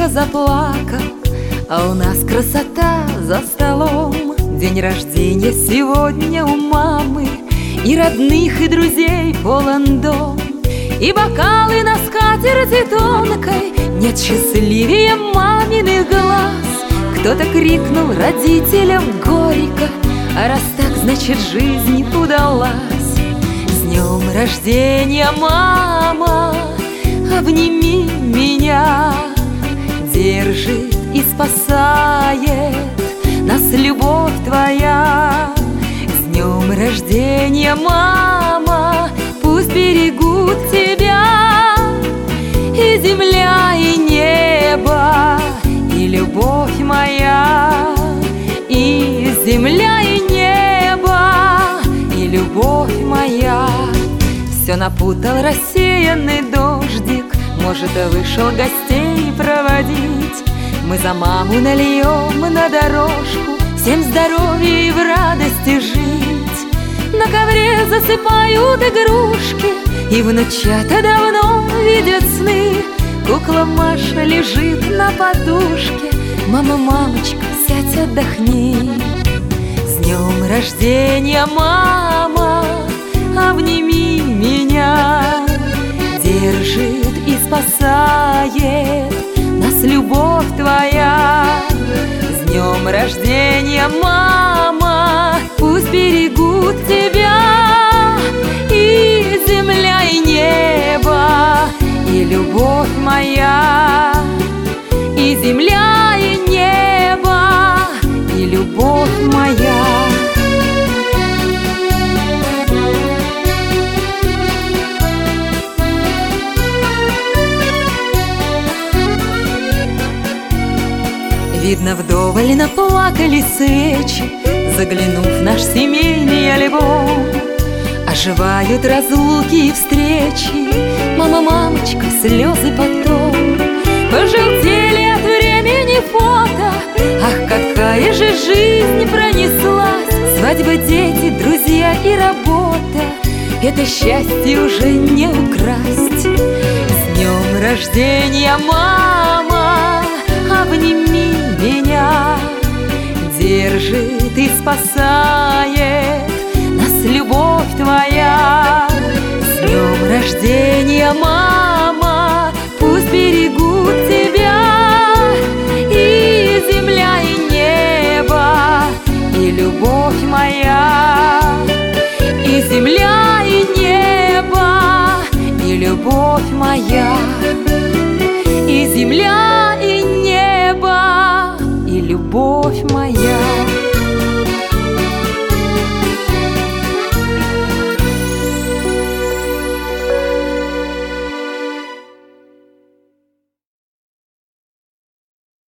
тихо заплакал, а у нас красота за столом. День рождения сегодня у мамы, и родных, и друзей полон дом. И бокалы на скатерти тонкой, нет счастливее маминых глаз. Кто-то крикнул родителям горько, а раз так, значит, жизнь удалась. С днем рождения, мама, обними меня. Держит и спасает нас любовь твоя. С днем рождения, мама, пусть берегут тебя и земля, и небо, и любовь моя. И земля, и небо, и любовь моя. Все напутал рассеянный дождик, может, вышел гостей проводить. Мы за маму нальем на дорожку, всем здоровья и в радости жить. На ковре засыпают игрушки, и внучата давно видят сны. Кукла Маша лежит на подушке, мама, мамочка, сядь, отдохни. С днем рождения, мама, обними меня. Держит и спасает нас любовь твоя. С днем рождения, мама, пусть берегут тебя и земля, и небо, и любовь моя. И земля, и небо, и любовь моя. Видно, вдоволь наплакали свечи, заглянув в наш семейный альбом. Оживают разлуки и встречи, мама, мамочка, слезы потом. Пожелтели от времени фото, ах, какая же жизнь пронеслась. Свадьбы, дети, друзья и работа, это счастье уже не украсть. С днем рождения, мама, обними меня. Держит и спасает нас любовь твоя. С днем рождения, мама, пусть берегут тебя и земля, и небо, и любовь моя. И земля, и небо, и любовь моя. И земля, и небо,